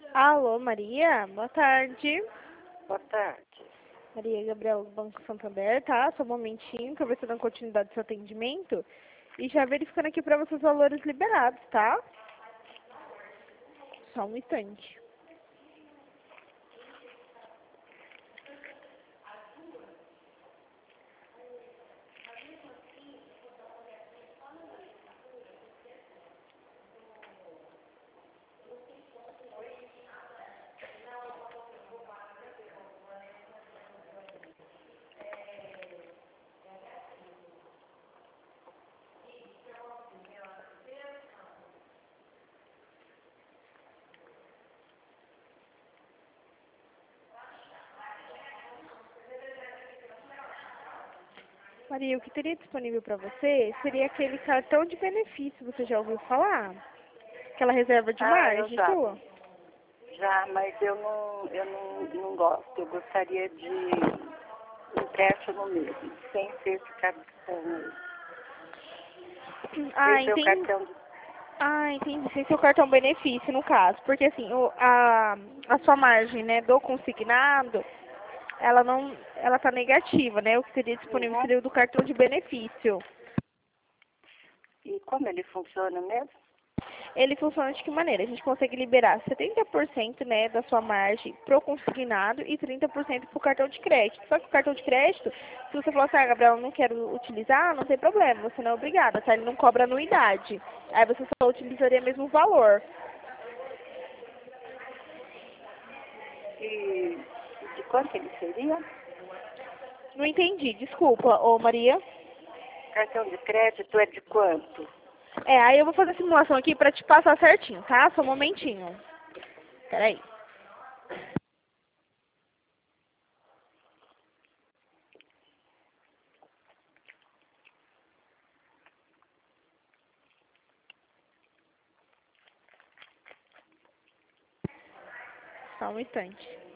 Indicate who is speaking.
Speaker 1: Alô, Maria? Boa tarde.
Speaker 2: Boa tarde.
Speaker 1: Maria Gabriela do Banco Santander, tá? Só um momentinho que eu vou estar dando continuidade do seu atendimento. E já verificando aqui para você os valores liberados, tá? Só um instante. Maria, o que teria disponível para você seria aquele cartão de benefício. Você já ouviu falar? Aquela reserva de
Speaker 2: Eu
Speaker 1: margem
Speaker 2: já.
Speaker 1: sua?
Speaker 2: Já, mas eu não gosto. Eu gostaria de empréstimo mesmo, sem ser esse cartão.
Speaker 1: Ah,
Speaker 2: Esse é o
Speaker 1: entendi.
Speaker 2: cartão de...
Speaker 1: Ah, entendi. Esse é o cartão benefício, no caso. Porque assim, a sua margem, né, do consignado, ela tá negativa, né? O que seria disponível
Speaker 2: Uhum.
Speaker 1: seria o do cartão de benefício.
Speaker 2: E como ele funciona mesmo?
Speaker 1: Ele funciona de que maneira? A gente consegue liberar 70%, né, da sua margem pro consignado e 30% pro cartão de crédito. Só que o cartão de crédito, se você falar assim, ah, Gabriel, eu não quero utilizar, não tem problema, você não é obrigada, tá? Ele não cobra anuidade. Aí você só utilizaria mesmo o valor.
Speaker 2: E de quanto ele seria?
Speaker 1: Não entendi, desculpa, ô Maria.
Speaker 2: Cartão de crédito é de quanto?
Speaker 1: Aí eu vou fazer a simulação aqui pra te passar certinho, tá? Só um momentinho. Peraí. Só um instante.